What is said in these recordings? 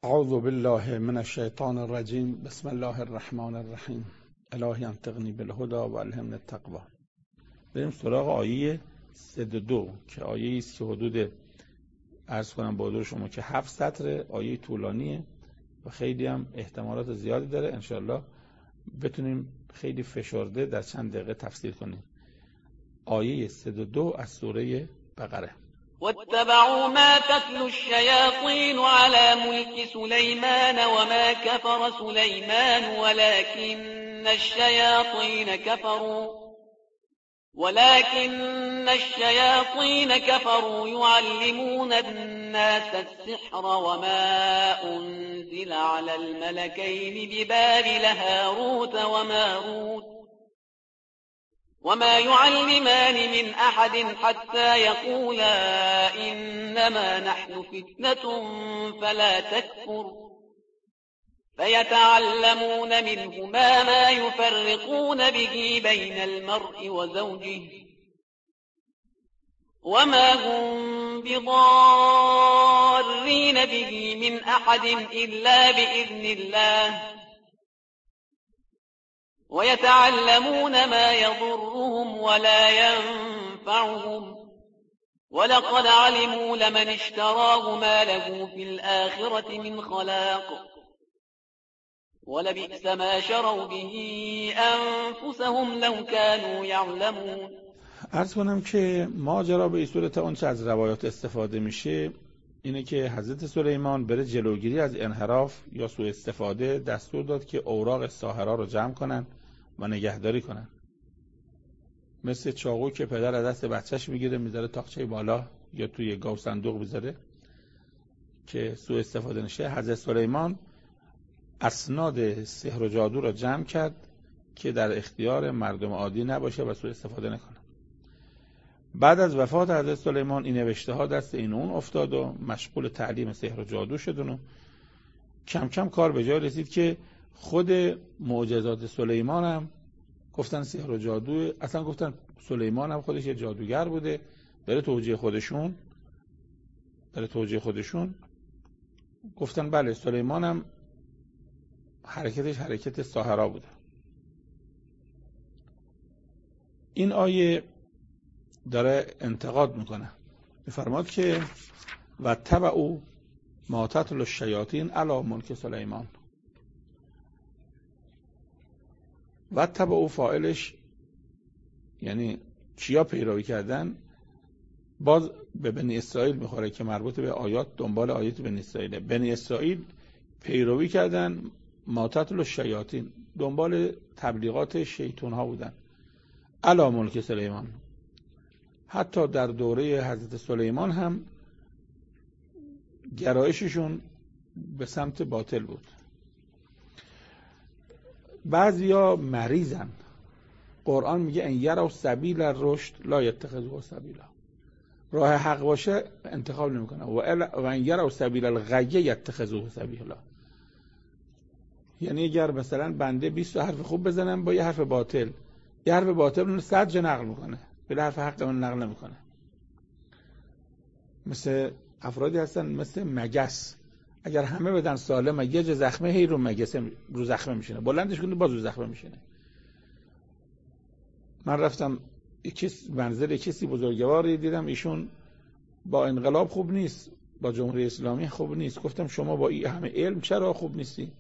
اعوذ بالله من الشیطان الرجیم. بسم الله الرحمن الرحیم. الهی انطقنی بالهدی و الهمنی التقوی. بریم سراغ آیه 32 که آیه است که حدود عرض کنم با حضور شما که 7 سطر، آیه طولانیه و خیلی هم احتمالات زیادی داره. انشالله بتونیم خیلی فشرده در چند دقیقه تفسیر کنیم. آیه 32 از سوره بقره. واتبعوا ما تتلو الشياطين على ملك سليمان وما كفر سليمان ولكن الشياطين كفروا يعلمون الناس السحر وما أنزل على الملكين ببابل هاروت وماروت وما يعلمان من أحد حتى يقولا إنما نحن فتنة فلا تكفر فيتعلمون منهما ما يفرقون به بين المرء وزوجه وما هم بضارين به من أحد إلا بإذن الله ويتعلمون ما يضرهم ولا ينفعهم ولقد علموا لمن اشتراه ما له في الآخرة من خلاق ولبئس ما شروا به أنفسهم لو كانوا يعلمون. عرض کنم که ماجرا به این صورت اون چه از روایات استفاده میشه اینه که حضرت سلیمان برای جلوگیری از انحراف یا سوء استفاده دستور داد که اوراق ساحرا رو جمع کنن و نگهداری کنن. مثل چاقو که پدر از دست بچهش میگیره میذاره تاقچه بالا یا توی گاو صندوق میذاره که سوء استفاده نشه. حضرت سلیمان اسناد سحر و جادو رو جمع کرد که در اختیار مردم عادی نباشه و سوء استفاده نکنه. بعد از وفات حضرت سلیمان این نوشته ها دست این اون افتاد و مشغول تعلیم سحر و جادو شدن و کم کم کار به جای رسید که خود معجزات سلیمان هم گفتن سحر و جادو، اصلا گفتن سلیمان هم خودش یه جادوگر بوده. برای توجیه خودشون گفتن بله سلیمان هم حرکتش حرکت ساحرا بوده. این آیه داره انتقاد میکنه، میفرماد که و تبعوا ما تتلو الشیاطین علی ملک سلیمان. و تبعوا فاعلش یعنی کیا پیروی کردن؟ باز به بنی اسرائیل میخوره که مربوط به آیات دنبال آیات بنی اسرائیل. بنی اسرائیل پیروی کردن ما تتلو الشیاطین، دنبال تبلیغات شیطان ها بودن علی ملک سلیمان. حتی در دوره حضرت سلیمان هم گرایششون به سمت باطل بود. بعضیا مریضن. قرآن میگه ان یروا سبیل الرشد لا یتخذوه سبیلا. راه حق باشه انتخاب نمیکنه. و ان یروا سبیل الغی یتخذوه سبیلا. یعنی اگر مثلا بنده 20 حرف خوب بزنم با یه حرف باطل، یه حرف باطل اون 100 جا نقل میکنه، ولی حرف حق اون نقل نمیکنه. مثل افرادی هستن مثل مگس، اگر همه بدن سالم یه جا زخمه هی رو مگس رو زخمه میشینه، بلندش کنی باز رو زخمه میشینه. من رفتم منزل کسی بزرگواری دیدم، ایشون با انقلاب خوب نیست، با جمهوری اسلامی خوب نیست. گفتم شما با این همه علم چرا خوب نیستی؟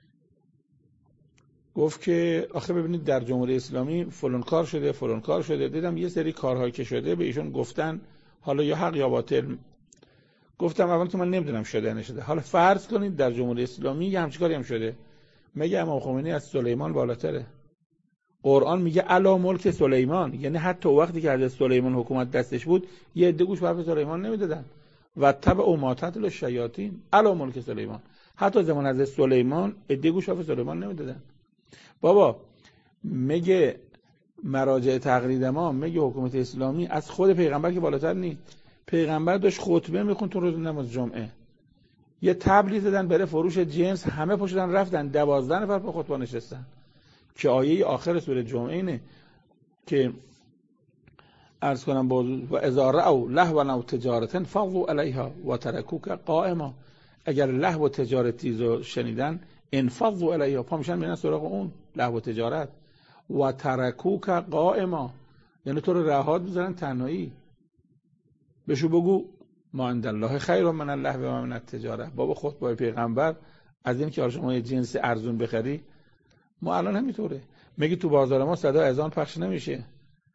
گفت که آخه ببینید در جمهوری اسلامی فلان کار شده. دیدم یه سری کارهایی که شده به ایشون گفتن حالا یا حق یا باطل. گفتم اول تو من نمیدونم شده نشده، حالا فرض کنید در جمهوری اسلامی یه همچین کاری هم شده، مگه امام خمینی از سلیمان بالاتره؟ قرآن میگه علی ملک سلیمان، یعنی حتی وقتی که حضرت سلیمان حکومت دستش بود یه عده گوش به حرف سلیمان نمیدادن. و تبعوا ما تتلو الشیاطین علی ملک سلیمان، حتی زمان حضرت سلیمان عده گوش به حرف سلیمان نمیدادن. بابا میگه مراجع تقلید ما، میگه حکومت اسلامی از خود پیغمبر که بالاتر نیست. پیغمبر داشت خطبه میخوند تو روز نماز جمعه، یه تبلی زدن برای فروش جنس، همه پشتن رفتن 12 نفر په خطبه نشستن که آیه آخر سوره جمعه اینه که عرض کنم و اذا رأوا لهوا او تجارة فضوا علیها و ترکوک قائما. اگر لهو و تجارتی رو شنیدن انفضوا الیها، پا میشن میرن سراغ اون لهو و تجارت. و ترکوک قائما، یعنی تو رو رهات میذارن تنهایی. بهشو بگو ما عند الله خیر من اللهو و من التجاره. بابا خطبه پیغمبر از این که شما یه جنس ارزون بخری، ما الان همینطوره. میگی تو بازار ما صدا اذان پخش نمیشه،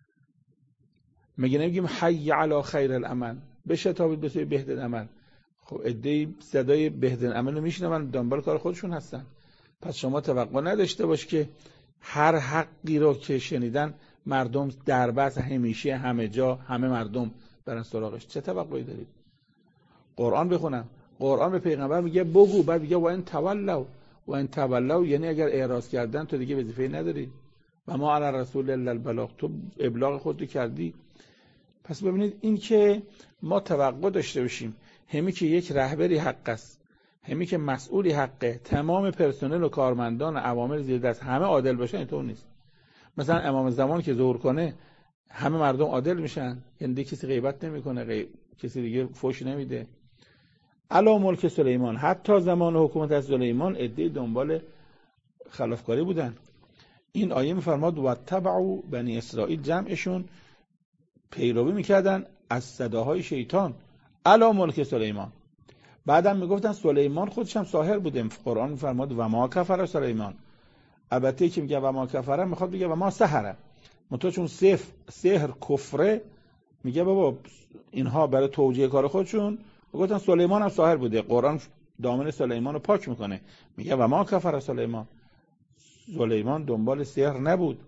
میگه نمیگیم حی علی خیر العمل، بشتابید به سوی بهترین عمل. خب عده‌ای صدای بهترین عمل رو میشنون، دنبال کار خودشون هستن. پس شما توقع نداشته باش که هر حقی رو که شنیدن مردم در بس همیشه همه جا همه مردم برن سراغش. چه توقعی دارید؟ قرآن بخونم، قرآن به پیغمبر میگه بگو، بعد میگه و ان تولوا، و ان تولوا یعنی اگر اعراض کردن تو دیگه وظیفه‌ای نداری. و ما علی رسول الا البلاغ، تو ابلاغ خودت کردی. پس ببینید این که ما توقع داشته باشیم همی که یک رهبری حق است، همی که مسئولی حقه، تمام پرسنل و کارمندان و عوامل زیر دست همه عادل باشن، اینطور نیست. مثلا امام زمان که ظهور کنه همه مردم عادل میشن، یعنی کسی غیبت نمیکنه، کسی دیگه فحش نمیده. علی ملک سلیمان، حتی زمان حکومت از سلیمان عده دنبال خلافکاری بودن. این آیه میفرماد و تبعوا بنی اسرائیل، جمعشون پیروی میکردن از صداهای شیطان. علی ملک سلیمان. بعدم میگفتن سلیمان خودش هم ساحر بوده. قرآن میفرماد و ما کفر سلیمان. البته که میگه و ما کفر میخواد بگه و ما سحره، منتها چون سحر کفره میگه بابا اینها برای توجیه کار خودشون گفتن سلیمان هم ساحر بوده. قرآن دامن سلیمان رو پاک میکنه، میگه و ما کفر سلیمان. سلیمان دنبال سحر نبود.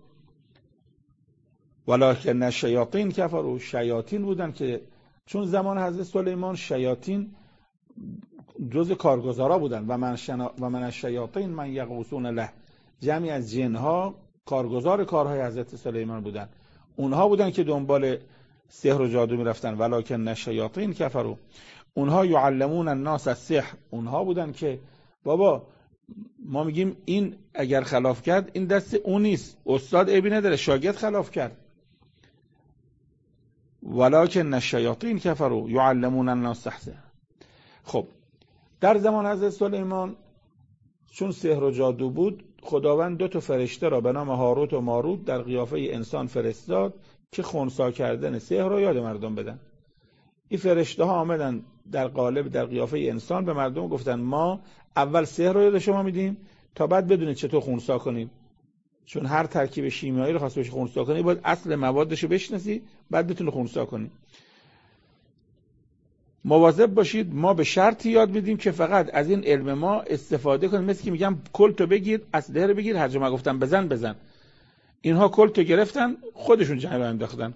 ولکن الشیاطین کفروا، شیاطین بودن که چون زمان حضرت سلیمان شیاطین جز کارگزارا بودن. و من الشیاطین من یغوصون له، جمعی از جنها کارگزار کارهای حضرت سلیمان بودن، اونها بودن که دنبال سحر و جادو میرفتن. ولکن الشیاطین کفروا، اونها یعلمون الناس السحر، اونها بودن که بابا ما میگیم این اگر خلاف کرد این دست اون نیست، استاد عیبی نداره، شاگرد خلاف کرد. ولکن الشیاطین کفروا یعلمون الناس السحر. خب در زمان حضرت سلیمان چون سحر و جادو بود، خداوند 2 فرشته را به نام هاروت و ماروت در قیافه انسان فرستاد که خنثی کردن سحر رو یاد مردم بدن. این فرشته ها آمدن در قیافه انسان به مردم گفتن ما اول سحر رو یاد شما میدیم تا بعد بدونید چطور خنثی کنید. چون هر ترکیب شیمیایی رو خواست بشه خنثی کنید باید اصل موادش رو بشناسید بعد بتونید خنثی کنید. مواظب باشید، ما به شرطی یاد بدیم که فقط از این علم ما استفاده کنید. مثل که میگم کلتو بگیر، اسلحه رو بگیر، هر جا ما گفتم بزن. اینها کلتو گرفتن خودشون جنگ انداختن.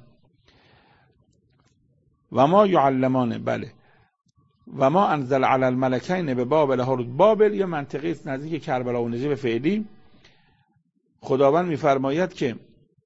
و ما یعلمان، بله، و ما انزل علی الملکین به بابل هاروت. بابل یه منطقه است نزدیک کربلا و نجف فعلی. خداوند میفرماید که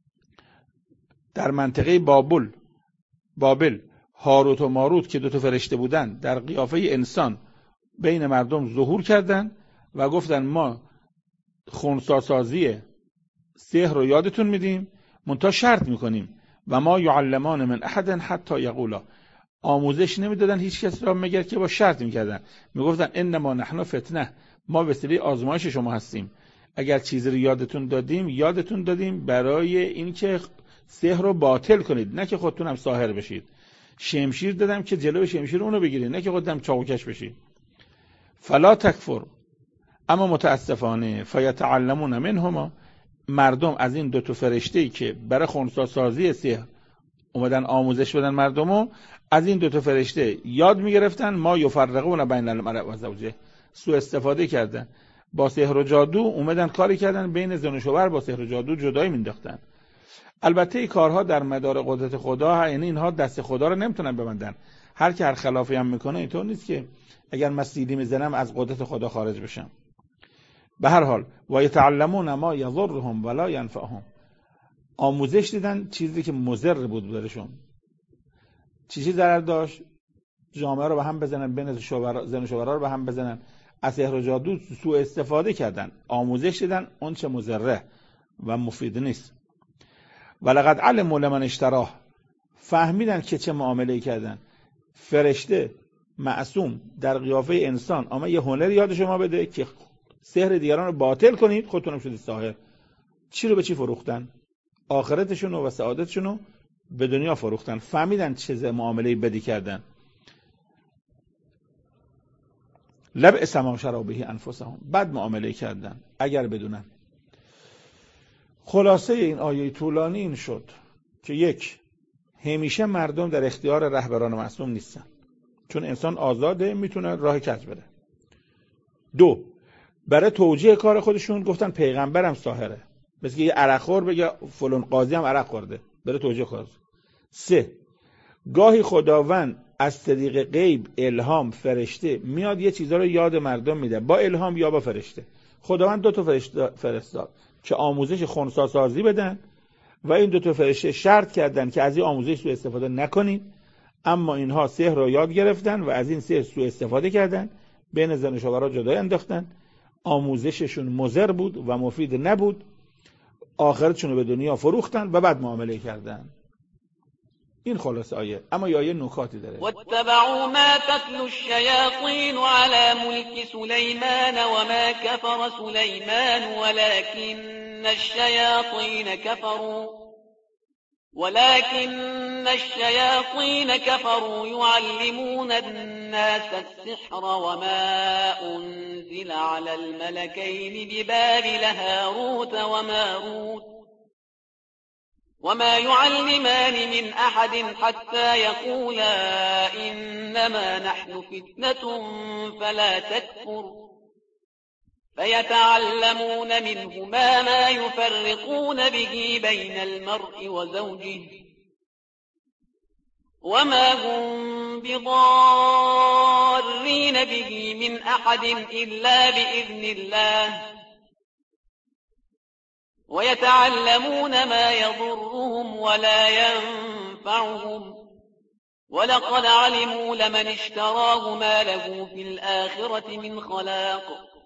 در منطقه بابل هاروت و ماروت که 2 فرشته بودن در قیافه انسان بین مردم ظهور کردن و گفتن ما خنثی سازی سحر رو یادتون میدیم، منتها شرط میکنیم و ما یعلمان من احد حتی یقولا. آموزش نمیدادن هیچ کس را مگر که با شرط میکردن، میگفتن انما نحن فتنه، ما وسیله آزمایش شما هستیم. اگر چیزی رو یادتون دادیم برای اینکه سحر رو باطل کنید، نه که خودتون هم ساحر بشید. شمشیر دادم که جلوی شمشیر اونو بگیرید، نه که خودتون چاقوکش بشید. فلا تکفر، اما متاسفانه فیتعلمون منهما، مردم از این 2 فرشته‌ای که برای خنثی سازی سحر اومدن آموزش بدن مردمو، از این 2 فرشته یاد میگرفتن. ما یفرقون بین المرء و زوجه، سوء استفاده کردن با سحر و جادو، اومدن کاری کردن بین زن و شوهر با سحر و جادو جدایی مینداختن. البته این کارها در مدار قدرت خدا، یعنی اینها دست خدا رو نمیتونن ببندن. هر کی هر خلافی هم میکنه اینطور نیست که اگر من سیلی میزنم از قدرت خدا خارج بشم. به هر حال و یتعلمون ما یضرهم ولا ینفعهم، آموزش دیدن چیزی که مضر بود برشون. چیزی ضرر داشت، جامعه رو به هم بزنن، بین زن و شوهرها رو به هم بزنن، از سحر و جادو سوء استفاده کردن. آموزش دیدن اون چه مضره و مفید نیست. ولقد علموا لمن اشتراه، فهمیدن که چه معامله‌ای کردن. فرشته معصوم در قیافه انسان آمد یه هنر یاد شما بده که سحر دیگران رو باطل کنید، خودتونم شدید ساحر. چی رو به چی فروختن؟ آخرتشون و سعادتشون رو به دنیا فروختن. فهمیدن چه معامله بدی کردن. لبئس ما شروا به انفسهم، بد معامله کردن اگر بدونن. خلاصه این آیه طولانی این شد که یک، همیشه مردم در اختیار رهبران معصوم نیستن، چون انسان آزاده، میتونه راه کج بره. دو، برای توجیه کار خودشون گفتن پیغمبرم ساحره، مثل که یه عرقخور بگه فلان قاضی هم عرق خورده، برای توجیه کار. سه، گاهی خداوند از طریق غیب، الهام، فرشته میاد یه چیزا رو یاد مردم میده، با الهام یا با فرشته. خداوند 2 تا فرشته فرستاد که آموزش خنثی سازی بدن و این 2 تا فرشته شرط کردن که از این آموزش سوء استفاده نکنید، اما اینها سحر رو یاد گرفتن و از این سحر سوء استفاده کردن، بین زن و شوهر جدای انداختن. آموزششون مضر بود و مفید نبود، آخرتشون رو به دنیا فروختن و بعد معامله کردن. این خلاصه آیه. اما یه آیه نکاتی داره. واتبعوا ما تتلو الشياطين على ملك سليمان وما كفر سليمان ولكن الشياطين كفروا يعلمون الناس السحر وما أنزل على الملكين ببابل هاروت وماروت وما يعلمان من أحد حتى يقولا إنما نحن فتنة فلا تكفر فيتعلمون منهما ما يفرقون به بين المرء وزوجه وما هم بضارين به من أحد إلا بإذن الله ويتعلمون ما يضرهم ولا ينفعهم ولقد علموا لمن اشتراه ما له في الآخرة من خلاق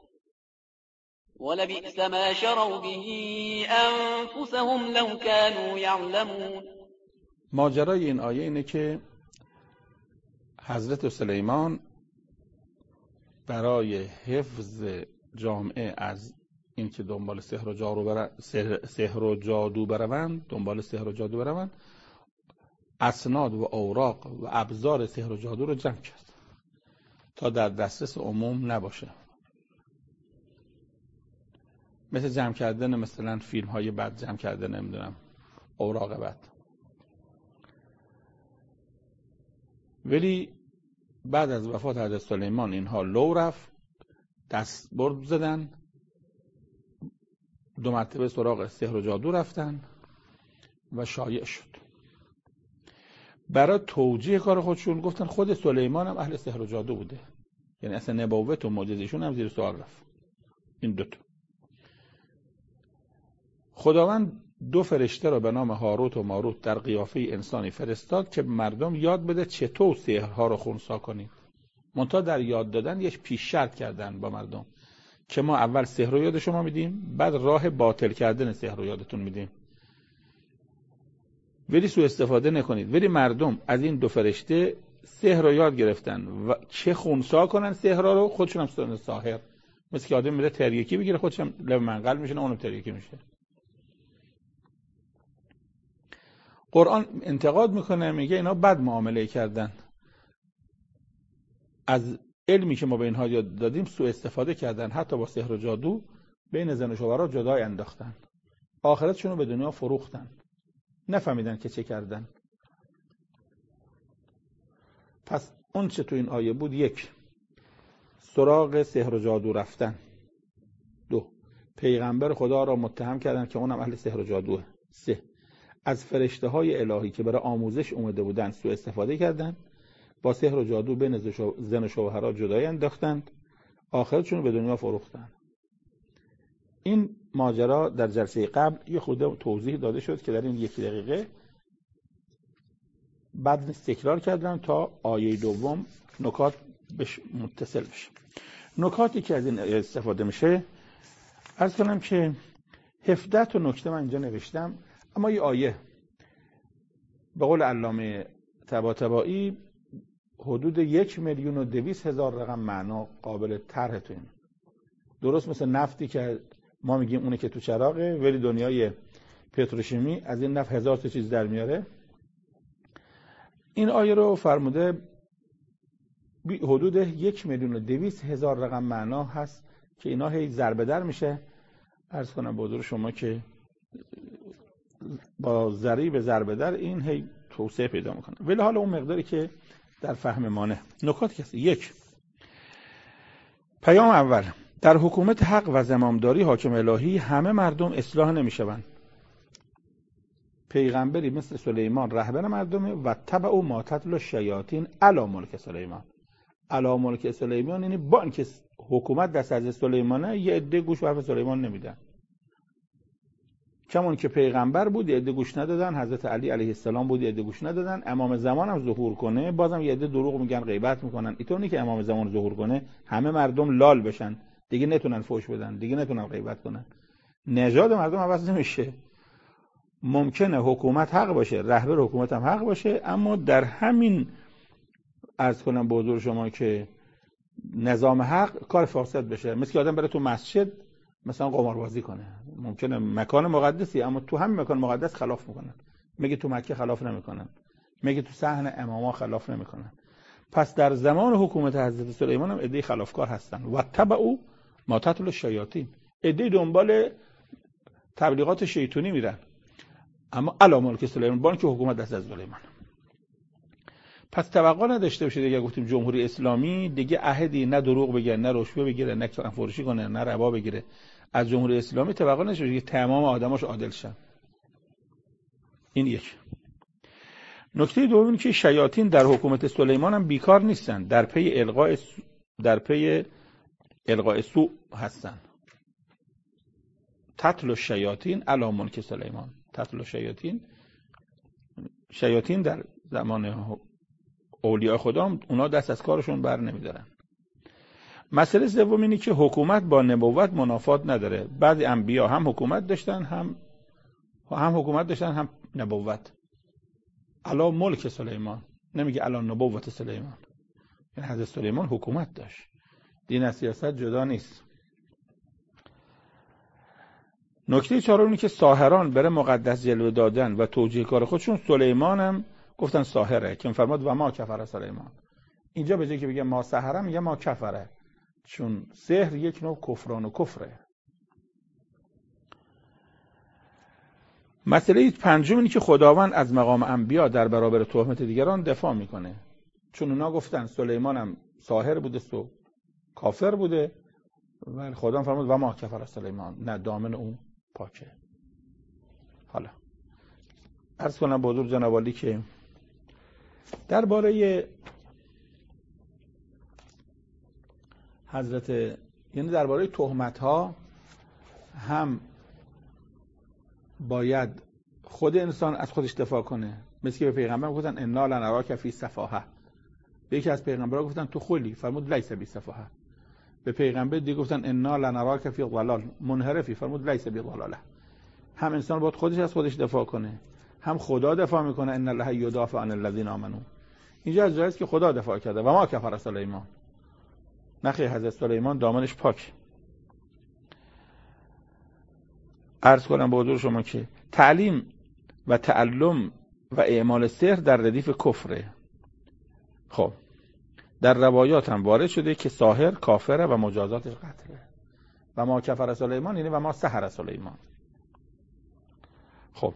ولبئس ما شروا به أنفسهم لو كانوا يعلمون. ماجرای این آیه اینه که حضرت سلیمان برای حفظ جامعه از این که دنبال سحر و جادو بروند، اسناد و اوراق و ابزار سحر و جادو رو جمع کرد تا در دسترس عموم نباشه. مثل جمع کردن مثلا فیلم های بد، جمع کردن نمیدونم اوراق بد. ولی بعد از وفات حضرت سلیمان اینها لو رفت، دست برد زدن، 2 مرتبه سراغ سحر و جادو رفتن و شایع شد. برای توجیه کار خودشون گفتن خود سلیمان هم اهل سحر و جادو بوده، یعنی اصلا نبوت و معجزه‌شون هم زیر سوال رفت. این 2 تا. خداوند 2 فرشته را به نام هاروت و ماروت در قیافه انسانی فرستاد که مردم یاد بده چطور سحرها رو خنثی کنید. منتها در یاد دادن یک پیش شرط کردن با مردم که ما اول سحر رو یاد شما میدیم، بعد راه باطل کردن سحر رو یادتون میدیم، ولی سوء استفاده نکنید. ولی مردم از این 2 فرشته سحر رو یاد گرفتن و چه خنثی کنن سحر رو، خودشون هم ساحر. مثل که آدم میره تریاکی بگیره، خودش هم لب منقل میشه، اونم تریاکی میشه. قرآن انتقاد میکنه، میگه اینا بد معامله کردن، از علمی که ما به اینها یاد دادیم سوء استفاده کردن، حتی با سحر و جادو بین زن و شوهر جدای انداختن، آخرتشون رو به دنیا فروختن، نفهمیدن که چه کردن. پس اون چه تو این آیه بود: 1. سراغ سحر و جادو رفتن. 2. پیغمبر خدا را متهم کردن که اونم اهل سحر و جادوه. 3. از فرشته های الهی که برای آموزش اومده بودن سوء استفاده کردن، با سحر و جادو بین زن و شوهرها جدایی انداختند، آخرتشون رو به دنیا فروختن. این ماجرا در جلسه قبل یه خورده توضیح داده شد که در این 1 دقیقه بعد تکرار کردم تا آیه دوم نکات بهش متصل بشه. نکاتی که از این استفاده میشه عرض کنم که 17 تا نکته من اینجا نوشتم، اما یه آیه به قول علامه طباطبایی حدود 1,200,000 رقم معنا قابل طرح تو این. درست مثل نفتی که ما میگیم اونه که تو چراغه، ولی دنیای پتروشیمی از این نفت 1000 تا چیز در میاره. این آیه رو فرموده حدود 1,200,000 رقم معنا هست که اینا هی ضرب در میشه. عرض کنم به حضور شما که با ضریب ضرب در این هی توسعه پیدا میکنه. ولی حالا اون مقداری که در فهم مانه. نکات کسی. 1. پیام اول: در حکومت حق و زمامداری حاکم الهی همه مردم اصلاح نمیشوند. پیغمبری مثل سلیمان رهبر مردمه و تبع او ما تتلو الشیاطین علی ملک سلیمان. علی ملک سلیمان یعنی با اینکه حکومت دست از سلیمانه، یه عده گوش به حرف سلیمان نمیدن. چون که پیغمبر بود یه عده گوش ندادن، حضرت علی علیه السلام بود یه عده گوش ندادن، امام زمان هم ظهور کنه بازم یه عده دروغ میگن، غیبت میکنن. اینطوری که امام زمان ظهور کنه همه مردم لال بشن، دیگه نتونن فحش بدن، دیگه نتونن غیبت کنن. نژاد مردم عوض نمیشه. ممکنه حکومت حق باشه، رهبر حکومت هم حق باشه، اما در همین عرض کنم به حضور شما که نظام حق کار فاسد بشه. مثل که آدم بره تو مسجد مثلا قماربازی کنه، ممکنه مکان مقدسی اما تو همین مکان مقدس خلاف میکنن. میگه تو مکه خلاف نمیکنن، میگه تو صحن اماما خلاف نمیکنن. پس در زمان حکومت حضرت سلیمان هم عده خلافکار هستن. و تبعوا ما تتلو الشیاطین، عده دنبال تبلیغات شیطانی میرن، اما علی ملک سلیمان، با اینکه حکومت دست از سلیمان. پس توقع نداشته باشید دیگه گفتیم جمهوری اسلامی دیگه عهدی نه دروغ بگه، نه رشوه بگیره، نه فروشی کنه، نه ربا بگیره. از جمهوری اسلامی توقع نداشته باشید که تمام آدماش عادل شن. این یک. نکته دوم اینه که شیاطین در حکومت سلیمان هم بیکار نیستن، در پی القاء سوء هستن. تتلو الشیاطین علی ملک سلیمان. تتلو شیاطین در زمان اولیاء خدا اونا دست از کارشون بر نمیدارن. مسئله سوم اینه که حکومت با نبوت منافات نداره. بعضی انبیا هم حکومت داشتن هم حکومت داشتن هم نبوت. علی ملک سلیمان، نمیگه علی نبوت سلیمان. یعنی حضرت سلیمان حکومت داشت. دین از سیاست جدا نیست. نکته چهارم اینه که ساحران برای مقدس جلوه دادن و توجیه کار خودشون سلیمان هم گفتن ساحره، که فرمود و ما کفر سلیمان. اینجا به جای که بگه ما سحره میگه ما کفره، چون سحر یک نوع کفران و کفره. مسئله پنجم اینه که خداوند از مقام انبیا در برابر تهمت دیگران دفاع میکنه، چون اونا گفتن سلیمان هم ساحر بوده و کافر بوده، و خدا فرمود و ما کفر سلیمان، نه دامن اون پاکه. حالا عرض کنم به حضور جناب عالی که درباره حضرت، یعنی درباره تهمت ها هم باید خود انسان از خودش دفاع کنه. مثل که به پیغمبر گفتن انا لنراک فی سفاهه، به یکی از پیغمبرها گفتن تو خلی، فرمود لیس بی سفاهه. به پیغمبر دیگه گفتن انا لنراک فی ضلال منحرفی، فرمود لیس بی ضلاله. هم انسان باید خودش از خودش دفاع کنه، هم خدا دفاع میکنه ان الله یدافع عن الذین آمنوا. اینجا از جایست که خدا دفاع کرده و ما کفر سلیمان، نخی حضرت سلیمان دامنش پاک. عرض کنم به حضور شما که تعلیم و تعلم و اعمال سحر در ردیف کفره. خب در روایات هم وارد شده که ساحر کافره و مجازاتش قتله. و ما کفر سلیمان یعنی و ما سحر سلیمان. خب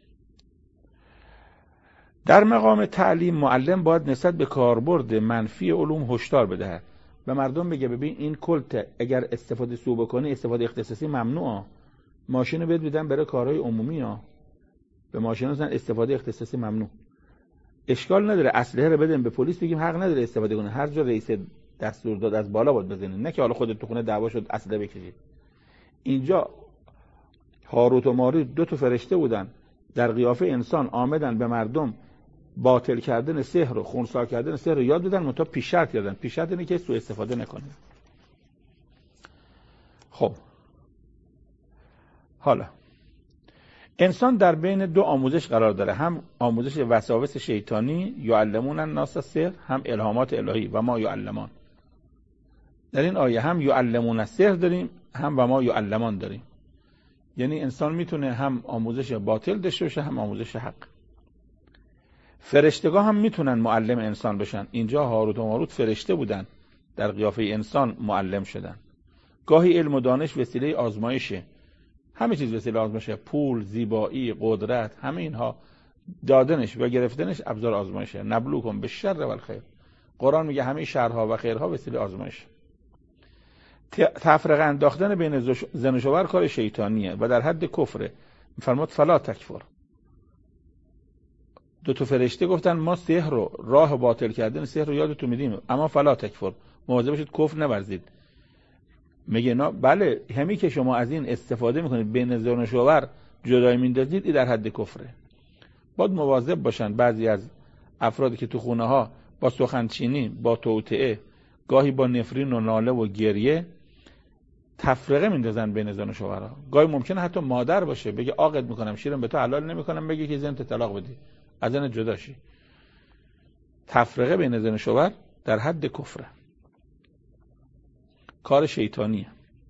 در مقام تعلیم معلم باید نسبت به کاربرد منفی علوم هشدار بدهد و مردم بگه ببین این کلت اگر استفاده سو بکنی استفاده اختصاصی ممنوعه. ماشین بهت میدن برای کارهای عمومی ها، به ماشین مثلا استفاده اختصاصی ممنوع. اشکال نداره اسلحه رو بدیم به پلیس بگیم حق نداره استفاده کنه، هر جا رئیس دستور داد از بالا باید بزنید، نه که حالا خودت تو خونه دعوا شد اسلحه بکشید. اینجا هاروت و ماروت دو تا فرشته بودن در قیافه انسان آمدن به مردم باطل کردن سحر و خنثی کردن سحر رو یاد بدن، منتها پیش شرط یادن. پیش شرط اینه که سوء استفاده نکنه. خب حالا انسان در بین دو آموزش قرار داره، هم آموزش وساوس شیطانی یعلمون الناس السحر، هم الهامات الهی و ما یعلمان. در این آیه هم یعلمون السحر داریم، هم و ما یعلمان داریم. یعنی انسان میتونه هم آموزش باطل داشته باشه، هم آموزش حق. فرشتگاه هم میتونن معلم انسان بشن. اینجا هاروت و ماروت فرشته بودن، در قیافه انسان معلم شدن. گاهی علم و دانش وسیله آزمایشه، همه چیز وسیله آزمایشه، پول، زیبایی، قدرت، همه اینها دادنش و گرفتنش ابزار آزمایشه. نبلوکم بالشر و الخیر. قرآن میگه همه شرها و خیرها وسیله آزمایشه. تفرقه انداختن بین زن و شوهر کار شیطانیه و در حد کفره. فرمود فلا تکفر. دو تا فرشته گفتن ما سحر رو، راه باطل کردن سحر رو یادتون میدیم، اما فلا تکفر، مواظب باشید کفر نورزید. میگه نه بله، همین که شما از این استفاده میکنید بین زن و شوهر جدایی میندازید، این در حد کفره. باید مواظب باشن بعضی از افرادی که تو خونه ها با سخنچینی، با توطئه، گاهی با نفرین و ناله و گریه تفرقه میندازن بین زن و شوهرها. گاهی ممکنه حتی مادر باشه بگه عاقد میکنم، شیرم به تو حلال نمیکنم، بگه که زن طلاق بدی، از زن جدا شی. تفرقه بین زن و شوهر در حد کفره، کار شیطانیه.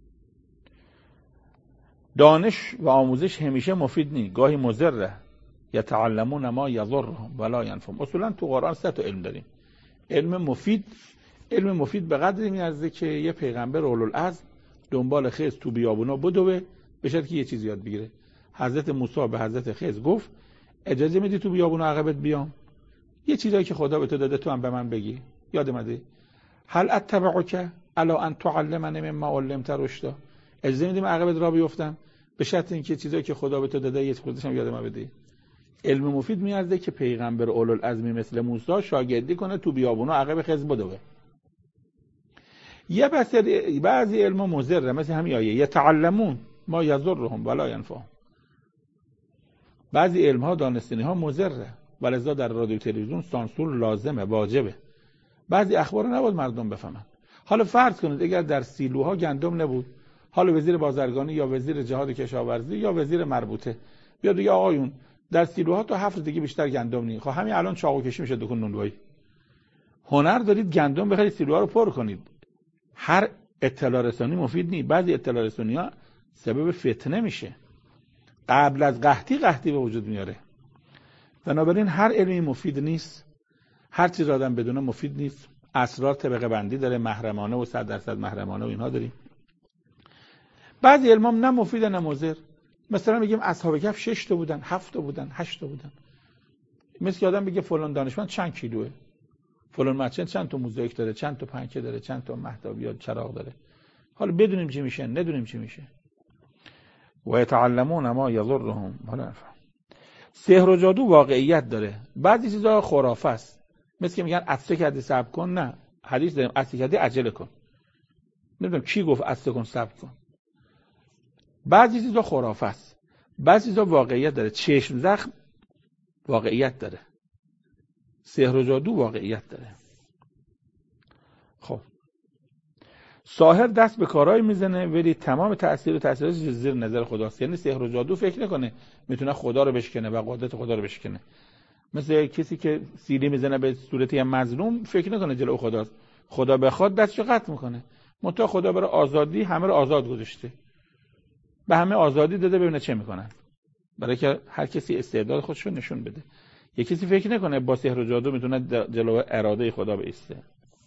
دانش و آموزش همیشه مفید نیست، گاهی مضره. یتعلمون ما یضرهم ولا ینفعهم. اصولا تو قرآن 3 تا علم داریم. علم مفید به قدری میارزه که یه پیغمبر اولوالعزم دنبال خضر تو بیابونا بدوه، به شرطی که یه چیزی یاد بگیره. حضرت موسی به حضرت خضر گفت اجازه میدی تو بیابونا عقبت بیام؟ یه چیزایی که خدا به تو داده تو هم به من بگی. یاد اومده؟ هل اتبعک علی ان تعلمنی مما علمت رشدا. اجازه میدی من عقبت راه بیفتم، به شرط اینکه چیزایی که خدا به تو داده یه خودش هم یاد من بدی. علم مفید میارزه که پیغمبر اولوالعزمی مثل موسی شاگردی کنه تو بیابونا عقب خضر بدوه. یه بعضی علم مضر، مثل همین آیه یتعلمون ما یضرهم ولا ینفعهم. بعضی علم ها، دانستنی ها مضره، ولذا در رادیو تلویزیون سانسور لازمه، واجبه. بعضی اخبار نباید مردم بفهمن. حالا فرض کنید اگر در سیلوها گندم نبود، حالا وزیر بازرگانی یا وزیر جهاد کشاورزی یا وزیر مربوطه بیاد بگه آقایون در سیلوها تا 7 دیگه بیشتر گندم نیست. خب همین الان چاقو کشی میشه دکون نونوایی. هنر دارید گندم بخرید سیلوها رو پر کنید. هر اطلاع رسانی مفید نیست. بعضی اطلاع رسانی‌ها سبب فتنه میشه، قبل از قحطی به وجود میاره. بنابراین هر علمی مفید نیست، هر چیز آدم بدونه مفید نیست. اسرار طبقه بندی داره، محرمانه و 100% محرمانه و اینها داریم. بعضی علم هم نه مفیده نه مضر. مثلا میگیم اصحاب کهف 6 تا بودن، 7 تا بودن، 8 تا بودن. مثل که آدم بگه فلان دانشمند چند کیلوه، فلان مچن چند تا موزاییک داره، چند تا پنکه داره، چند تا مهتابیات چراغ داره. حالا بدونیم چی میشه، ندونیم چی میشه. و یتعلمون ما یضرهم ولا ینفعهم. سحر و جادو واقعیت داره، بعضی چیزا خرافه است. مثل که میگن عطسه کردی صبر کن، نه، حدیث داریم عطسه کردی عجله کن. نمیدونم کی گفت عطسه کن صبر کن. بعضی چیزا خرافه است، بعضی چیزا واقعیت داره. چشم زخم واقعیت داره، سحر و جادو واقعیت داره. خب ساحر دست به کارهای میزنه ولی تمام تأثیرش زیر نظر خداست. یعنی سحر و جادو فکر نکنه میتونه خدا رو بشکنه و قدرت خدا رو بشکنه. مثل کسی که سیلی میزنه به صورتی مظلوم، فکر نکنه جلو خداست. خدا بخواد دستشو قطع میکنه. منتها خدا برای آزادی همه رو آزاد گذاشته، به همه آزادی داده، ببینه چه میکنن، برای که هر کسی استعداد خودش رو نشون بده. یک کسی فکر نکنه با سحر و جادو میتونه جلو اراده خدا بایسته.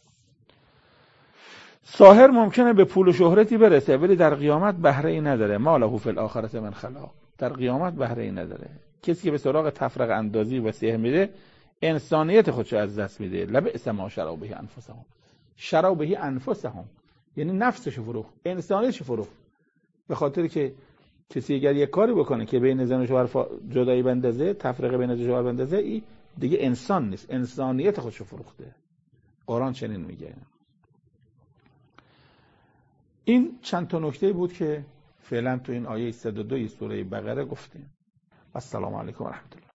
ساحر ممکنه به پول و شهرتی برسه ولی در قیامت بهره ای نداره. ما له فی الاخره من خلاق. در قیامت بهره ای نداره. کسی که به سراغ تفرقه اندازی و سحر میره انسانیت خودش از دست میده. لبئس ما شروا به انفسهم. شروا به انفسهم یعنی نفسش فروخت، انسانیتش فروخت. به خاطر که کسی اگر یک کاری بکنه که بین زن و شوهر جدایی بندازه، تفرقه بین زن و شوهر بندازه، این دیگه انسان نیست، انسانیت خودش فروخته. قرآن چنین میگه. این چند تا نکته بود که فعلا تو این آیه 102 سوره بقره گفتیم. السلام علیکم و رحمت الله.